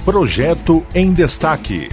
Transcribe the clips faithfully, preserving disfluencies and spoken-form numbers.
Projeto em Destaque.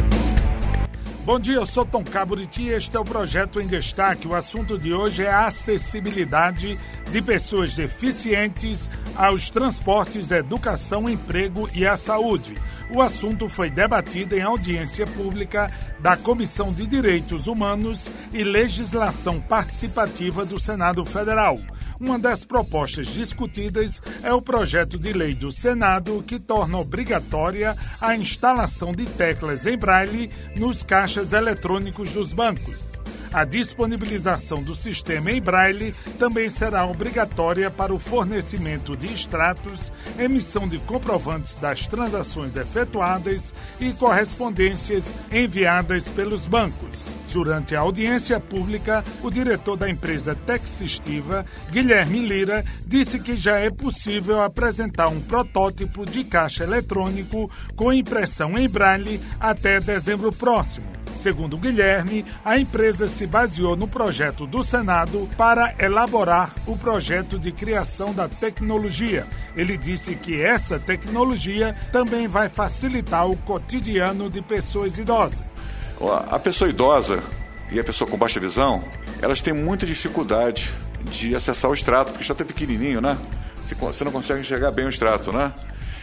Bom dia, eu sou Tom Caburiti e este é o Projeto em Destaque. O assunto de hoje é a acessibilidade de pessoas deficientes aos transportes, educação, emprego e à saúde. O assunto foi debatido em audiência pública da Comissão de Direitos Humanos e Legislação Participativa do Senado Federal. Uma das propostas discutidas é o projeto de lei do Senado que torna obrigatória a instalação de teclas em braille nos caixas eletrônicos dos bancos. A disponibilização do sistema em braille também será obrigatória para o fornecimento de extratos, emissão de comprovantes das transações efetuadas e correspondências enviadas pelos bancos. Durante a audiência pública, o diretor da empresa Texistiva, Guilherme Lira, disse que já é possível apresentar um protótipo de caixa eletrônico com impressão em braille até dezembro próximo. Segundo Guilherme, a empresa se baseou no projeto do Senado para elaborar o projeto de criação da tecnologia. Ele disse que essa tecnologia também vai facilitar o cotidiano de pessoas idosas. A pessoa idosa e a pessoa com baixa visão, elas têm muita dificuldade de acessar o extrato, porque o extrato é pequenininho, né? Você não consegue enxergar bem o extrato, né?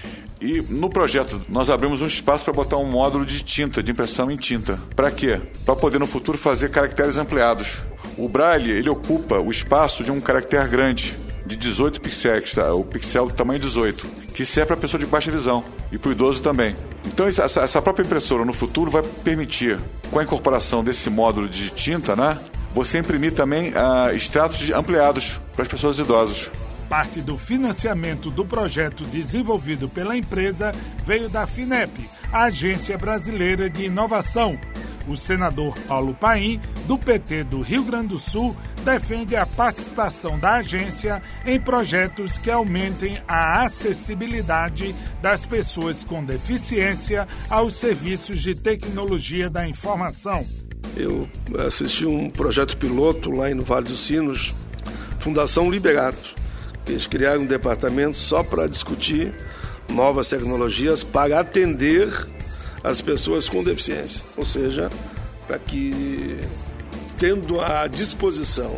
E no projeto nós abrimos um espaço para botar um módulo de tinta, de impressão em tinta. Para quê? Para poder no futuro fazer caracteres ampliados. O braille, ele ocupa o espaço de um caractere grande, de dezoito pixels, tá? O pixel do tamanho dezoito, que serve para a pessoa de baixa visão e para o idoso também. Então essa, essa própria impressora no futuro vai permitir, com a incorporação desse módulo de tinta, né, você imprimir também uh, extratos ampliados para as pessoas idosas. Parte do financiamento do projeto desenvolvido pela empresa veio da FINEP, a Agência Brasileira de Inovação. O senador Paulo Paim, do P T do Rio Grande do Sul, defende a participação da agência em projetos que aumentem a acessibilidade das pessoas com deficiência aos serviços de tecnologia da informação. Eu assisti um projeto piloto lá no Vale dos Sinos, Fundação Liberato. Eles criaram um departamento só para discutir novas tecnologias para atender as pessoas com deficiência. Ou seja, para que, tendo à disposição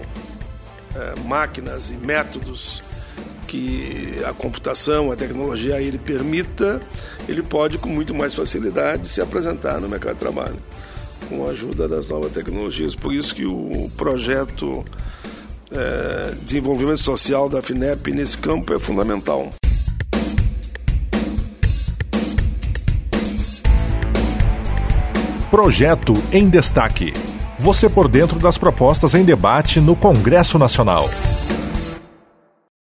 é, máquinas e métodos que a computação, a tecnologia a ele permita, ele pode com muito mais facilidade se apresentar no mercado de trabalho, com a ajuda das novas tecnologias. Por isso que o projeto É, desenvolvimento social da FINEP nesse campo é fundamental. Projeto em Destaque. Você por dentro das propostas em debate no Congresso Nacional.